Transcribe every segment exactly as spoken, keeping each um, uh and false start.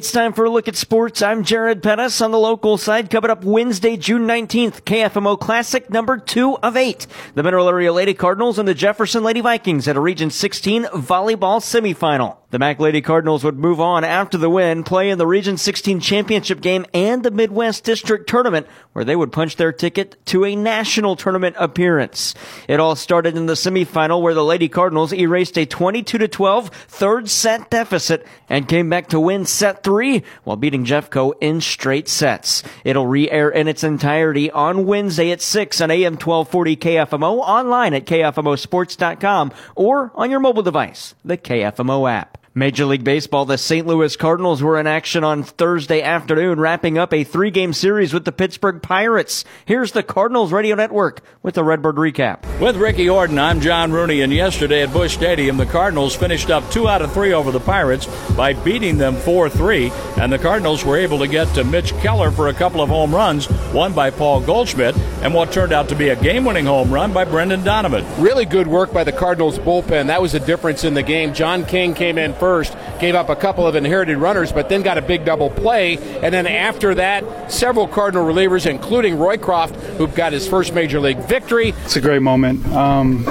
It's time for a look at sports. I'm Jared Pettis on the local side. Coming up Wednesday, June nineteenth, K F M O Classic number two of eight. The Mineral Area Lady Cardinals and the Jefferson Lady Vikings at a Region sixteen volleyball semifinal. The Mac Lady Cardinals would move on after the win, play in the Region sixteen championship game and the Midwest District Tournament, where they would punch their ticket to a national tournament appearance. It all started in the semifinal where the Lady Cardinals erased a twenty-two to twelve third set deficit and came back to win set three while beating Jeffco in straight sets. It'll re-air in its entirety on Wednesday at six on A M twelve forty K F M O, online at K F M O sports dot com or on your mobile device, the K F M O app. Major League Baseball, the Saint Louis Cardinals were in action on Thursday afternoon, wrapping up a three-game series with the Pittsburgh Pirates. Here's the Cardinals Radio Network with the Redbird recap. With Ricky Orton, I'm John Rooney, and yesterday at Busch Stadium, the Cardinals finished up two out of three over the Pirates by beating them four three, and the Cardinals were able to get to Mitch Keller for a couple of home runs, one by Paul Goldschmidt, and what turned out to be a game-winning home run by Brendan Donovan. Really good work by the Cardinals bullpen. That was a difference in the game. John King came in first, gave up a couple of inherited runners, but then got a big double play. And then after that, several Cardinal relievers, including Roycroft, who got his first Major League victory. It's a great moment. Um,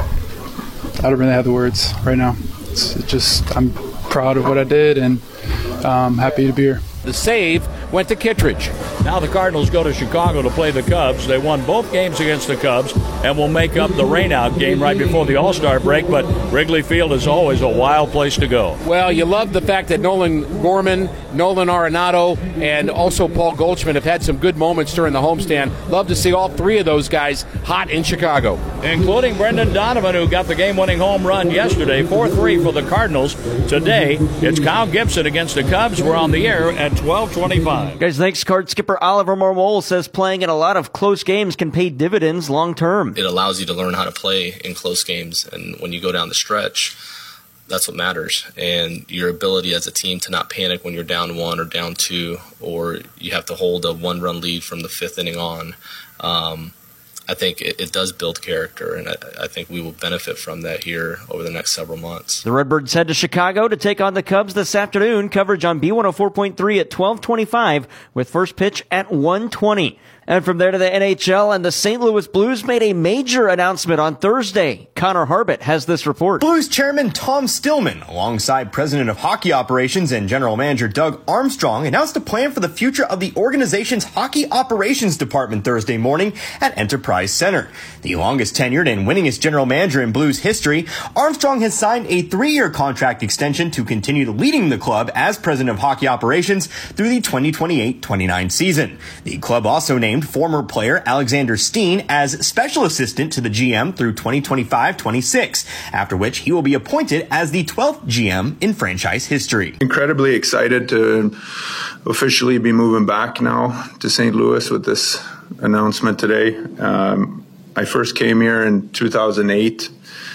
I don't really have the words right now. It's it just I'm proud of what I did and um, happy to be here. The save went to Kittredge. Now the Cardinals go to Chicago to play the Cubs. They won both games against the Cubs and will make up the rainout game right before the All-Star break, but Wrigley Field is always a wild place to go. Well, you love the fact that Nolan Gorman, Nolan Arenado, and also Paul Goldschmidt have had some good moments during the homestand. Love to see all three of those guys hot in Chicago. Including Brendan Donovan, who got the game-winning home run yesterday, four three for the Cardinals. Today, it's Kyle Gibson against the Cubs. We're on the air at twelve twenty-five. Guys, thanks. Card skipper Oliver Marmol says playing in a lot of close games can pay dividends long term. It allows you to learn how to play in close games, and when you go down the stretch, that's what matters. And your ability as a team to not panic when you're down one or down two, or you have to hold a one-run lead from the fifth inning on. Um, I think it, it does build character, and I, I think we will benefit from that here over the next several months. The Redbirds head to Chicago to take on the Cubs this afternoon. Coverage on B one oh four point three at twelve twenty-five with first pitch at one twenty. And from there to the N H L, and the Saint Louis Blues made a major announcement on Thursday. Connor Harbert has this report. Blues chairman Tom Stillman, alongside president of hockey operations and general manager Doug Armstrong, announced a plan for the future of the organization's hockey operations department Thursday morning at Enterprise Center. The longest tenured and winningest general manager in Blues history, Armstrong has signed a three-year contract extension to continue leading the club as president of hockey operations through the twenty twenty-eight twenty-nine season. The club also named former player Alexander Steen as special assistant to the G M through twenty twenty-five twenty-six, after which he will be appointed as the twelfth G M in franchise history. Incredibly excited to officially be moving back now to Saint Louis with this announcement today. Um, I first came here in two thousand eight,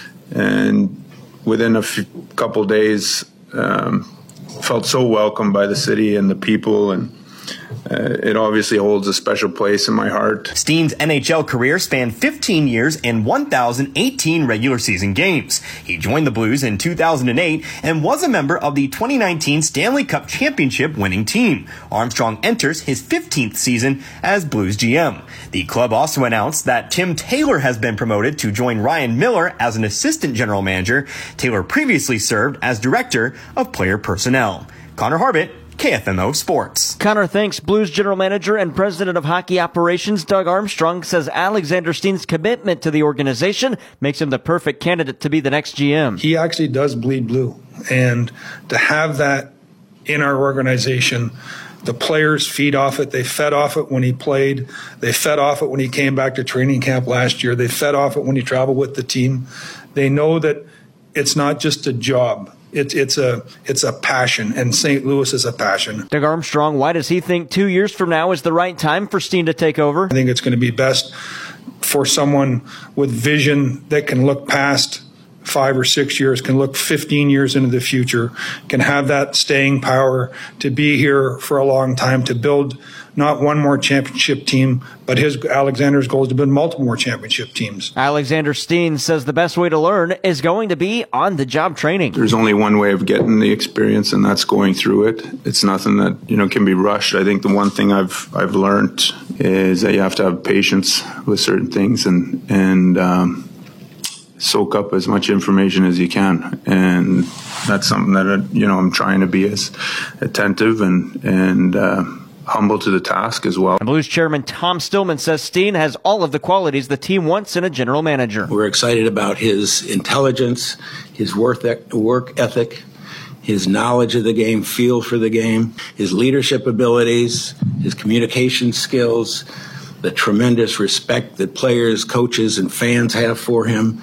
and within a few, couple days, um, felt so welcomed by the city and the people, and Uh, it obviously holds a special place in my heart. Steen's N H L career spanned fifteen years and one thousand eighteen regular season games. He joined the Blues in two thousand eight and was a member of the twenty nineteen Stanley Cup championship winning team. Armstrong enters his fifteenth season as Blues G M. The club also announced that Tim Taylor has been promoted to join Ryan Miller as an assistant general manager. Taylor previously served as director of player personnel. Connor Harbert, K F M O Sports. Connor thanks. Blues general manager and president of hockey operations Doug Armstrong says Alexander Steen's commitment to the organization makes him the perfect candidate to be the next G M. He actually does bleed blue, and to have that in our organization, the players feed off it. They fed off it when he played. They fed off it when he came back to training camp last year. They fed off it when he traveled with the team. They know that it's not just a job. It's it's a it's a passion, and Saint Louis is a passion. Doug Armstrong, why does he think two years from now is the right time for Steen to take over? I think it's going to be best for someone with vision that can look past five or six years, can look fifteen years into the future, can have that staying power to be here for a long time, to build not one more championship team, but his Alexander's goal is to build multiple more championship teams. Alexander Steen says the best way to learn is going to be on-the-job training. There's only one way of getting the experience, and that's going through it. It's nothing that, you know, can be rushed. I think the one thing I've I've learned is that you have to have patience with certain things and and um, soak up as much information as you can. And that's something that, you know, I'm trying to be as attentive and and. Uh, humble to the task as well. And Blues chairman Tom Stillman says Steen has all of the qualities the team wants in a general manager. We're excited about his intelligence, his work ethic, his knowledge of the game, feel for the game, his leadership abilities, his communication skills, the tremendous respect that players, coaches, and fans have for him,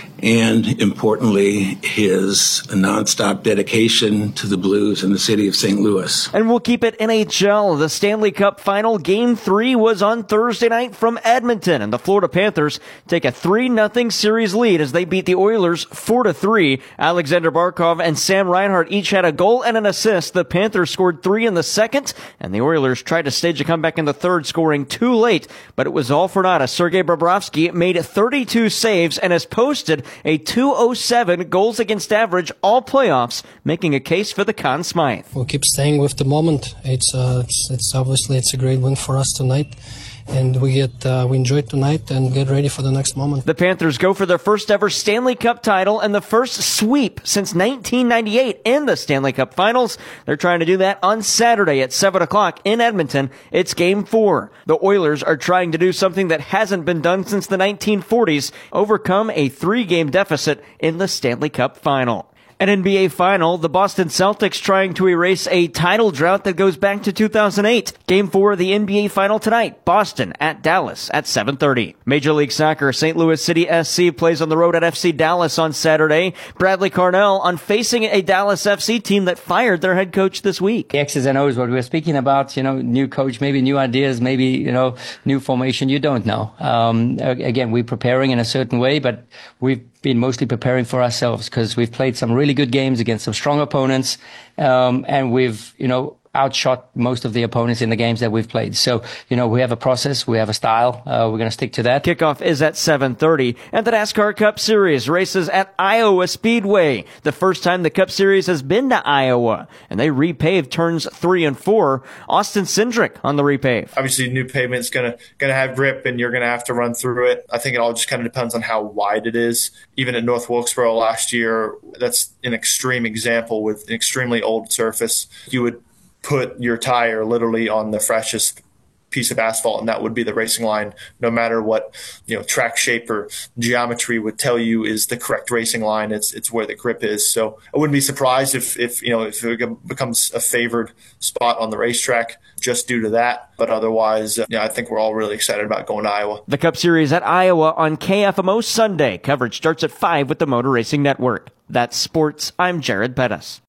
and importantly, his nonstop dedication to the Blues and the city of Saint Louis. And we'll keep it N H L. The Stanley Cup Final Game three was on Thursday night from Edmonton, and the Florida Panthers take a three nothing series lead as they beat the Oilers four to three. Alexander Barkov and Sam Reinhart each had a goal and an assist. The Panthers scored three in the second, and the Oilers tried to stage a comeback in the third, scoring too late, but it was all for naught as Sergei Bobrovsky made thirty-two saves and has posted a two oh seven goals against average all playoffs, making a case for the Conn Smythe. We'll keep staying with the moment. It's uh, it's, it's obviously it's a great win for us tonight, and we get uh, we enjoy tonight and get ready for the next moment. The Panthers go for their first ever Stanley Cup title and the first sweep since nineteen ninety-eight in the Stanley Cup Finals. They're trying to do that on Saturday at seven o'clock in Edmonton. It's Game four. The Oilers are trying to do something that hasn't been done since the nineteen forties, overcome a three-game deficit in the Stanley Cup Final. An N B A Final, the Boston Celtics trying to erase a title drought that goes back to two thousand eight. Game four of the N B A Final tonight, Boston at Dallas at seven thirty. Major League Soccer, Saint Louis City S C plays on the road at F C Dallas on Saturday. Bradley Carnell on facing a Dallas F C team that fired their head coach this week. The X's and O's, what we were speaking about, you know, new coach, maybe new ideas, maybe, you know, new formation, you don't know. Um, again, we're preparing in a certain way, but we've been mostly preparing for ourselves because we've played some really good games against some strong opponents, um, and we've, you know, outshot most of the opponents in the games that we've played. So, you know, we have a process, we have a style, uh, we're going to stick to that. Kickoff is at seven thirty, and the NASCAR Cup Series races at Iowa Speedway. The first time the Cup Series has been to Iowa, and they repaved turns three and four. Austin Cindric on the repave. Obviously, new pavement's going to going to have grip, and you're going to have to run through it. I think it all just kind of depends on how wide it is. Even at North Wilkesboro last year, that's an extreme example with an extremely old surface. You would put your tire literally on the freshest piece of asphalt, and that would be the racing line, no matter what, you know, track shape or geometry would tell you is the correct racing line. It's it's where the grip is. So I wouldn't be surprised if, if you know, if it becomes a favored spot on the racetrack just due to that. But otherwise, uh, yeah, I think we're all really excited about going to Iowa. The Cup Series at Iowa on K F M O Sunday. Coverage starts at five with the Motor Racing Network. That's sports. I'm Jared Pettis.